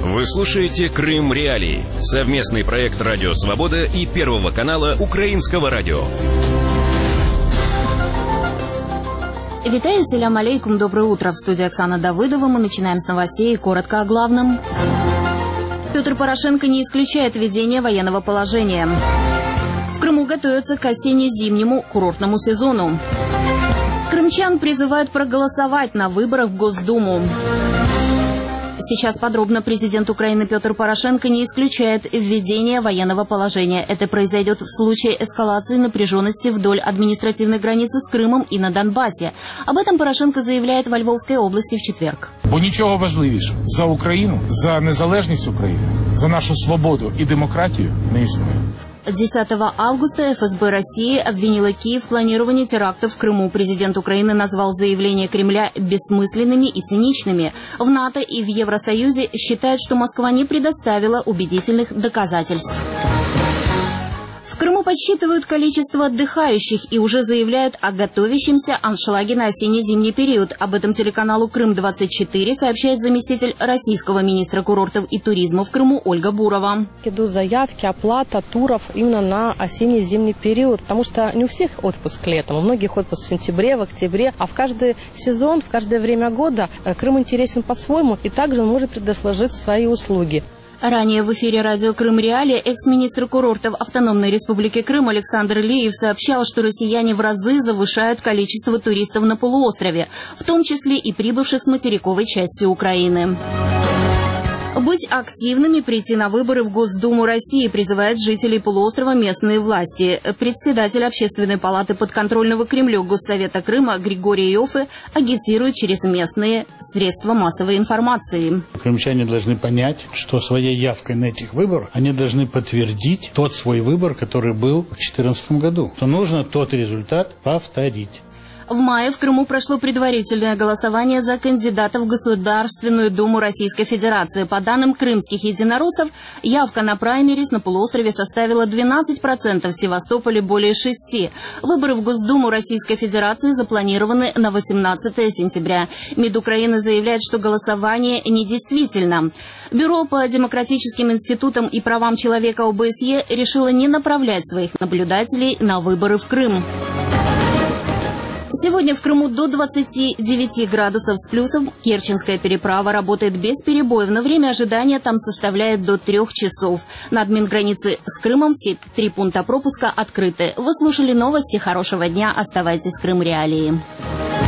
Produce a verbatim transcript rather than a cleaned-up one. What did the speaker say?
Вы слушаете «Крым Реалии» — совместный проект «Радио Свобода» и Первого канала Украинского радио. Витаю, селям алейкум, доброе утро. В студии Оксана Давыдова. Мы начинаем с новостей и коротко о главном. Петр Порошенко не исключает введение военного положения. В Крыму готовятся к осенне-зимнему курортному сезону. Крымчан призывают проголосовать на выборах в Госдуму. Сейчас подробно. Президент Украины Петр Порошенко не исключает введение военного положения. Это произойдет в случае эскалации напряженности вдоль административной границы с Крымом и на Донбассе. Об этом Порошенко заявляет во Львовской области в четверг. Бо нічого важливіше за Україну, за незалежність України, за нашу свободу и демократию не існує. десятого августа эф эс бэ России обвинила Киев в планировании терактов в Крыму. Президент Украины назвал заявления Кремля бессмысленными и циничными. В НАТО и в Евросоюзе считают, что Москва не предоставила убедительных доказательств. В Крыму подсчитывают количество отдыхающих и уже заявляют о готовящемся аншлаге на осенне-зимний период. Об этом телеканалу Крым двадцать четыре сообщает заместитель российского министра курортов и туризма в Крыму Ольга Бурова. Идут заявки, оплата туров именно на осенне-зимний период, потому что не у всех отпуск летом, у многих отпуск в сентябре, в октябре, а в каждый сезон, в каждое время года Крым интересен по-своему, и также он может предоставить свои услуги. Ранее в эфире радио «Крым Реалии» экс-министр курортов Автономной Республики Крым Александр Лиев сообщал, что россияне в разы завышают количество туристов на полуострове, в том числе и прибывших с материковой части Украины. Быть активными, прийти на выборы в Госдуму России призывают жителей полуострова местные власти. Председатель Общественной палаты подконтрольного Кремлю Госсовета Крыма Григорий Иоффе агитирует через местные средства массовой информации. Крымчане должны понять, что своей явкой на этих выборах они должны подтвердить тот свой выбор, который был в две тысячи четырнадцатом году. Что нужно тот результат повторить. В мае в Крыму прошло предварительное голосование за кандидата в Государственную Думу Российской Федерации. По данным крымских единороссов, явка на праймерис на полуострове составила двенадцать процентов, в Севастополе более шести процентов. Выборы в Госдуму Российской Федерации запланированы на восемнадцатое сентября. МИД Украины заявляет, что голосование недействительно. Бюро по демократическим институтам и правам человека о бэ эс е решило не направлять своих наблюдателей на выборы в Крым. Сегодня в Крыму до двадцати девяти градусов с плюсом. Керченская переправа работает без перебоев, но время ожидания там составляет до трех часов. На админгранице с Крымом все три пункта пропуска открыты. Вы слушали новости. Хорошего дня. Оставайтесь с Крым Реалии.